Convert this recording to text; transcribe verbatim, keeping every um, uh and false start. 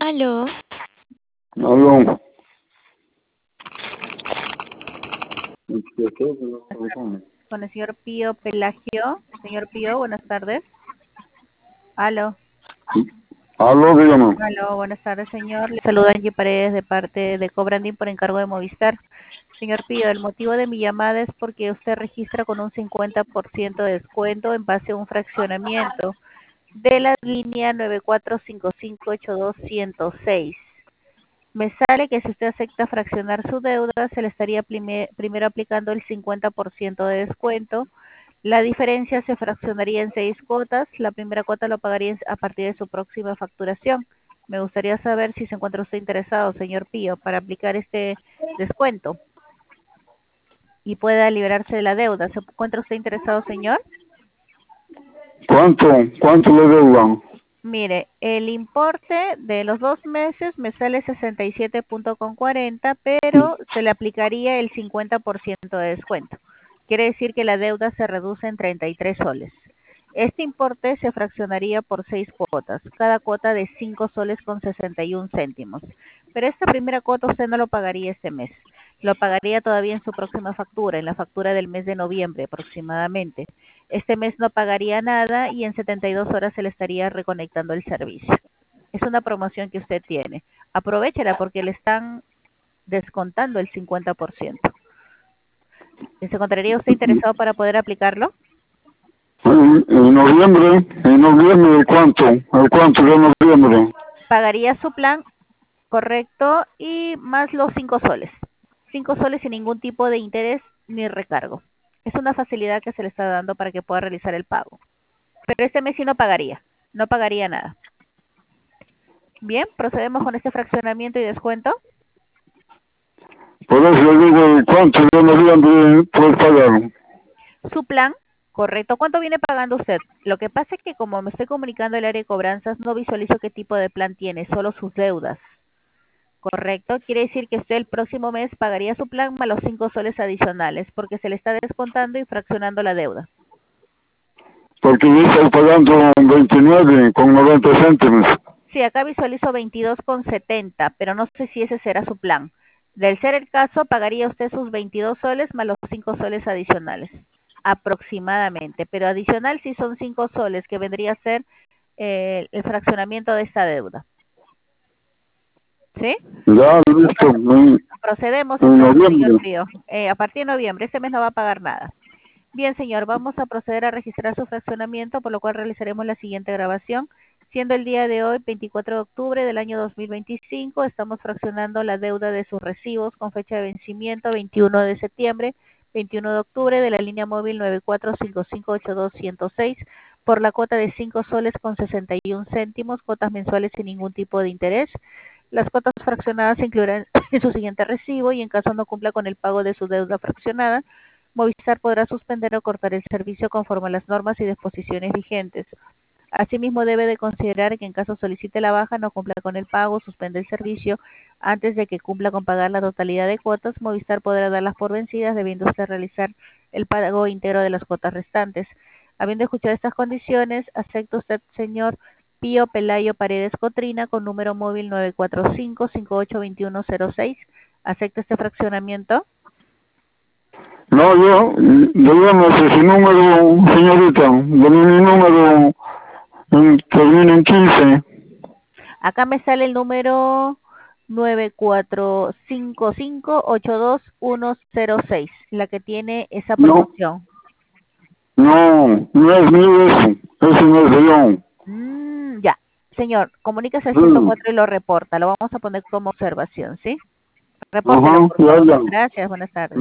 Aló. Aló. Con el señor Pío Pelagio. Señor Pío, buenas tardes. Aló. Aló, dígame. Aló, buenas tardes, señor. Le saluda Angie Paredes de parte de Cobranding por encargo de Movistar. Señor Pío, el motivo de mi llamada es porque usted registra con un cincuenta por ciento de descuento en base a un fraccionamiento de la línea nueve cuatro cinco cinco ocho dos uno cero seis. Me sale que si usted acepta fraccionar su deuda, se le estaría prime- primero aplicando el cincuenta por ciento de descuento. La diferencia se fraccionaría en seis cuotas. La primera cuota lo pagaría a partir de su próxima facturación. Me gustaría saber si se encuentra usted interesado, señor Pío, para aplicar este descuento y pueda liberarse de la deuda. ¿Se encuentra usted interesado, señor? ¿Cuánto? ¿Cuánto le deudan? Mire, el importe de los dos meses me sale sesenta y siete punto cuarenta, pero se le aplicaría el cincuenta por ciento de descuento. Quiere decir que la deuda se reduce en treinta y tres soles. Este importe se fraccionaría por seis cuotas, cada cuota de cinco soles con sesenta y un céntimos. Pero esta primera cuota usted no lo pagaría este mes. Lo pagaría todavía en su próxima factura, en la factura del mes de noviembre aproximadamente. Este mes no pagaría nada y en setenta y dos horas se le estaría reconectando el servicio. Es una promoción que usted tiene. Aprovéchela porque le están descontando el cincuenta por ciento. ¿Se encontraría usted interesado para poder aplicarlo? En, en noviembre, en noviembre, ¿cuánto? ¿El cuánto de noviembre? Pagaría su plan correcto y más los cinco soles. Cinco soles sin ningún tipo de interés ni recargo. Es una facilidad que se le está dando para que pueda realizar el pago. Pero este mes sí no pagaría. No pagaría nada. Bien, procedemos con este fraccionamiento y descuento. Por eso le digo, ¿cuánto de noviembre puedes pagar? Su plan, correcto. ¿Cuánto viene pagando usted? Lo que pasa es que como me estoy comunicando el área de cobranzas, no visualizo qué tipo de plan tiene, solo sus deudas. Correcto. Quiere decir que usted el próximo mes pagaría su plan más los cinco soles adicionales, porque se le está descontando y fraccionando la deuda. Porque yo estoy pagando veintinueve con noventa céntimos. Sí, acá visualizo veintidós con setenta, pero no sé si ese será su plan. Del ser el caso, pagaría usted sus veintidós soles más los cinco soles adicionales, aproximadamente. Pero adicional sí son cinco soles, que vendría a ser eh, el fraccionamiento de esta deuda. ¿Sí? Ya, listo. En, Procedemos en entonces, señor noviembre. Pío. Eh, a partir de noviembre, este mes no va a pagar nada. Bien, señor, vamos a proceder a registrar su fraccionamiento, por lo cual realizaremos la siguiente grabación. Siendo el día de hoy, veinticuatro de octubre del año dos mil veinticinco, estamos fraccionando la deuda de sus recibos con fecha de vencimiento veintiuno de septiembre, veintiuno de octubre de la línea móvil nueve cuatro cinco cinco ocho dos uno cero seis por la cuota de cinco soles con sesenta y un céntimos, cuotas mensuales sin ningún tipo de interés. Las cuotas fraccionadas se incluirán en su siguiente recibo y en caso no cumpla con el pago de su deuda fraccionada, Movistar podrá suspender o cortar el servicio conforme a las normas y disposiciones vigentes. Asimismo, debe de considerar que en caso solicite la baja, no cumpla con el pago, suspende el servicio antes de que cumpla con pagar la totalidad de cuotas, Movistar podrá darlas por vencidas, debiendo usted realizar el pago íntegro de las cuotas restantes. Habiendo escuchado estas condiciones, acepta usted, señor Pío Pelayo Paredes Cotrina, con número móvil nueve cuatro cinco cinco ocho dos uno cero seis. ¿Acepta este fraccionamiento? No, yo, yo no sé su número, señorita. De mi número en, termina en quince. Acá me sale el número nueve cuatro cinco cinco ocho dos uno cero seis, la que tiene esa No, promoción. no, no es mío eso. Eso no es de yo. Mm, ya, señor, comuníquese al ciento Mm. cuatro y lo reporta. Lo vamos a poner como observación, ¿sí? Repórtelo, Ajá, por ya, favor. ya. Gracias, buenas tardes.